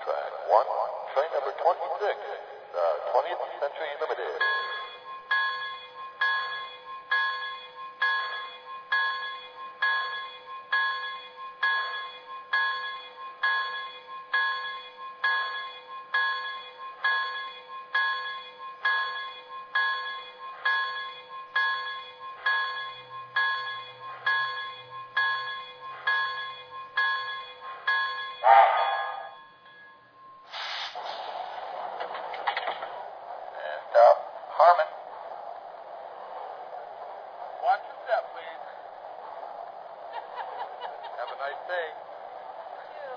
track 1, train number 26, the 20th Century Limited. Harmon. Watch your step, please. Have a nice day. You.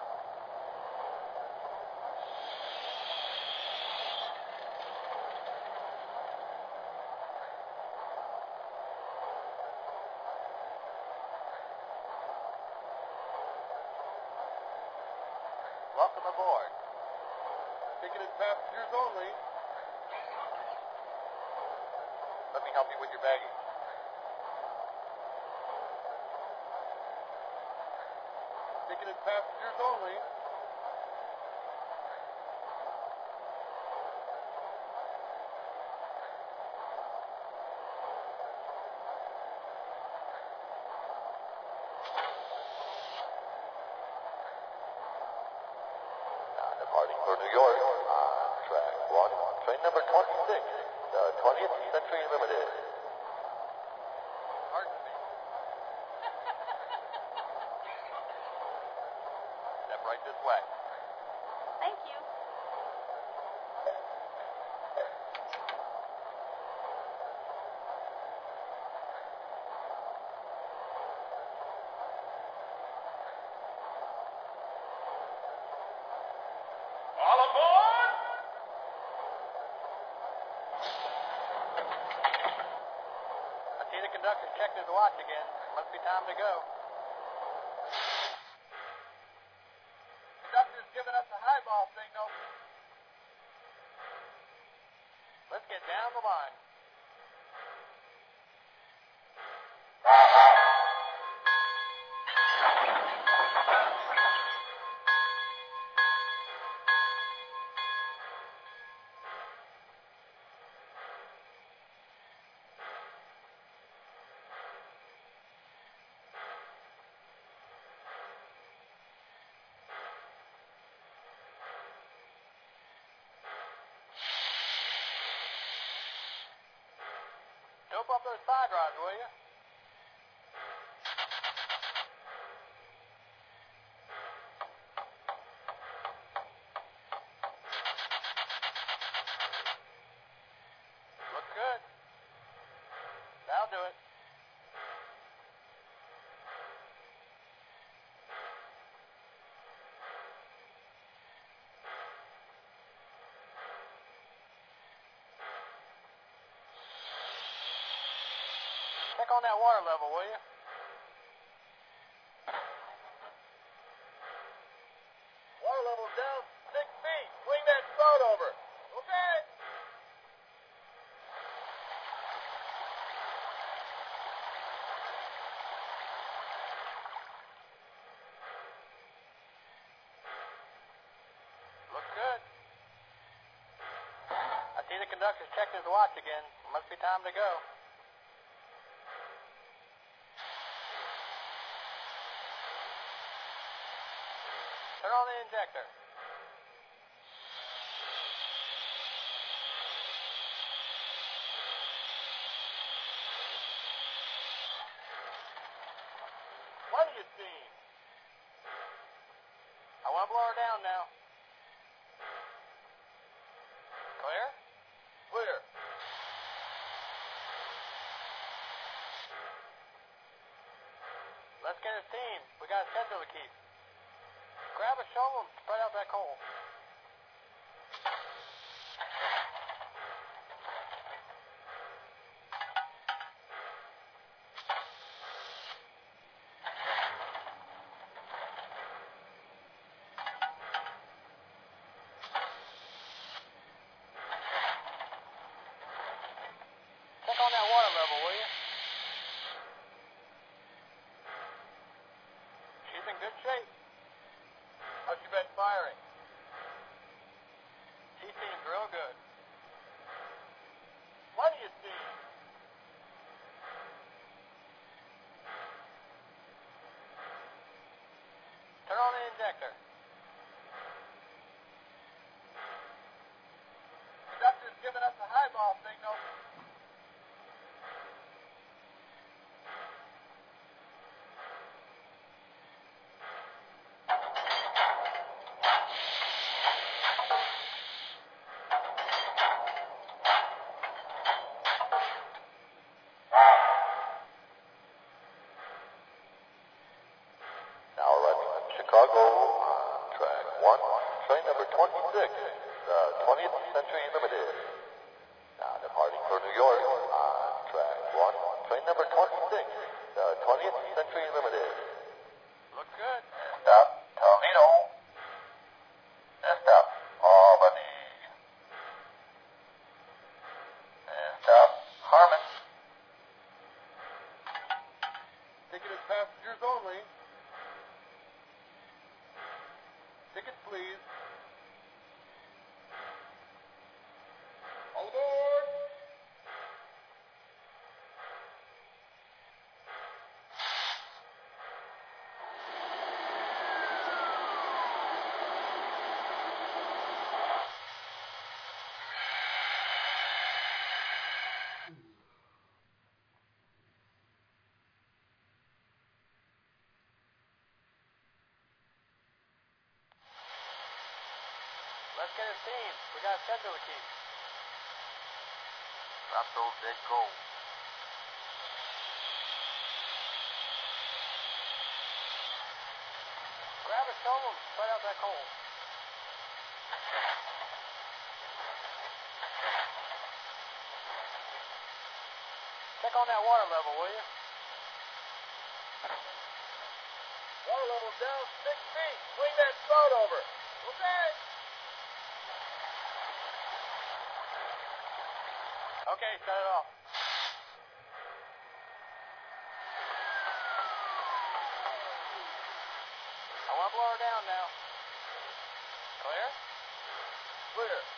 Welcome aboard. Ticketed passengers only. Let me help you with your baggage. Ticketed passengers only. Departing for New York on track 1, train number 26, the 20th Century Limited. Pardon me. Step right this way. Thank you. All aboard! I see the conductor checking his watch again. Must be time to go. Conductor's giving us a highball signal. Let's get down the line. Dope up those side rods, will you? Look good. That'll do it. Check on that water level, will you? Water level's down 6 feet. Swing that boat over. Okay. Look good. I see the conductor's checking his watch again. Must be time to go. Turn on the injector. Plenty of steam. I want to blow her down now. Clear? Clear. Let's get a steam. We got a schedule to keep. Grab a shovel and spread out that coal. Check on that water level, will you? She's in good shape. How's she been firing? injector. Conductor's giving us a highball signal. Now arriving in Chicago on track 1, train number 26, the 20th Century Limited. Now departing for New York on track 1, train number 26, the 20th Century Limited. Looks good. Next up, Toledo. Next up, Albany. Next up, Harmon. Ticket is passengers only. Tickets, please. All aboard! Let's get his team. We got a schedule to keep. Drop those dead cold. Grab a shovel and spread out that coal. Check on that water level, will you? Water level's down 6 feet. Swing that spout over. Okay. Okay, shut it off. I want to blow her down now. Clear? Clear.